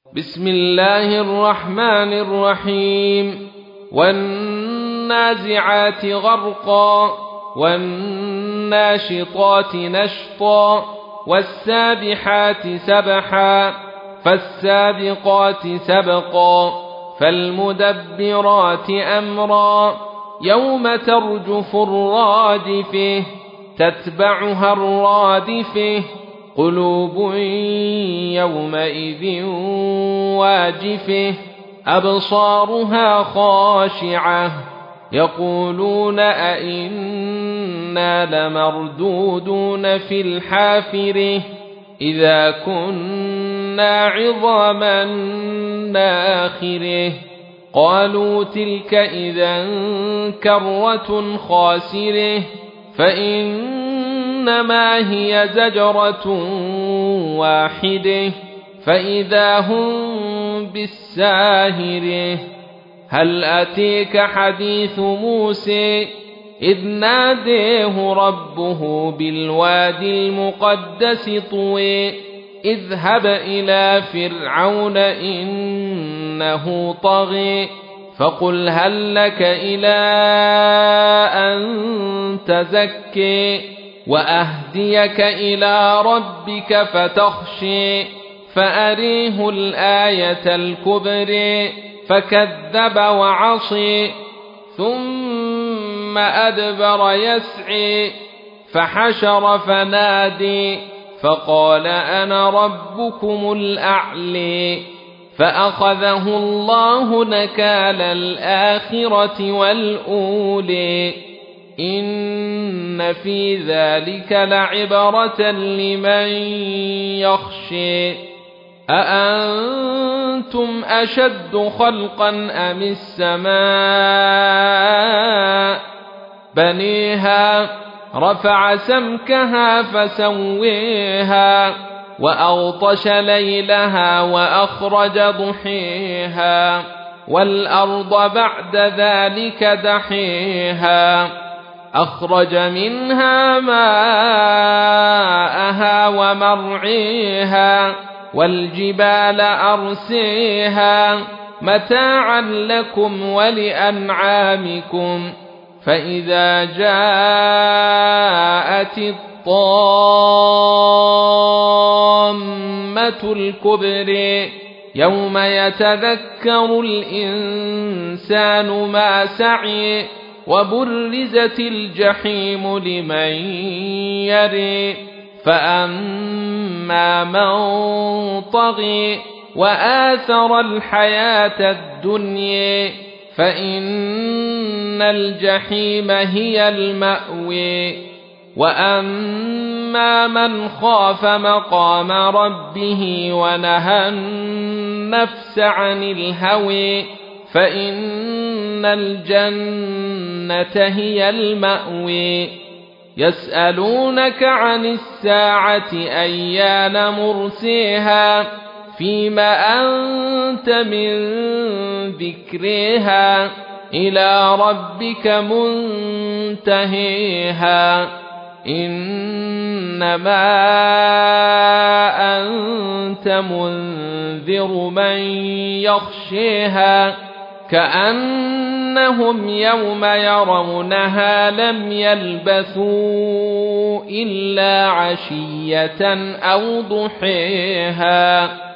بسم الله الرحمن الرحيم. والنازعات غرقا والناشطات نشطا والسابحات سبحا فالسابقات سبقا فالمدبرات أمرا يوم ترجف الراجفة تتبعها الرادفة قلوب يومئذ واجفة أبصارها خاشعة يقولون أئنا لمردودون في الحافرة إذا كنا عظاما ناخرة قالوا تلك إذا كرة خاسرة فإنما هي زجرة واحدة فإذا هم بالساهرة هل أتيك حديث موسى إذ ناديه ربه بالوادي المقدس طوى اذهب إلى فرعون إنه طغى فقل هل لك إلى أن تزكي وأهديك إلى ربك فتخشي فأريه الآية الكبرى فكذب وعصي ثم أدبر يسعي فحشر فنادي فقال أنا ربكم الأعلى فأخذه الله نكال الآخرة والأولى إن في ذلك لعبرة لمن يخشى أأنتم أشد خلقا أم السماء بنيها رفع سمكها فسويها وأغطش ليلها وأخرج ضحيها والأرض بعد ذلك دحيها أخرج منها ماءها ومرعيها والجبال أرسيها متاعا لكم ولأنعامكم فإذا جاءت الطامة الكبرى يوم يتذكر الإنسان ما سعي وبرزت الجحيم لمن يري فأما من طغي وآثر الحياة الدنيا فإن الجحيم هي المأوى وأما من خاف مقام ربه ونهى النفس عن الهوى فإن الجنة هي المأوى يسألونك عن الساعة أيان مرسيها فيما أنت من ذكرها إلى ربك منتهيها إنما أنت منذر من يخشيها كأنهم يوم يرونها لم يلبثوا إلا عشية أو ضحيها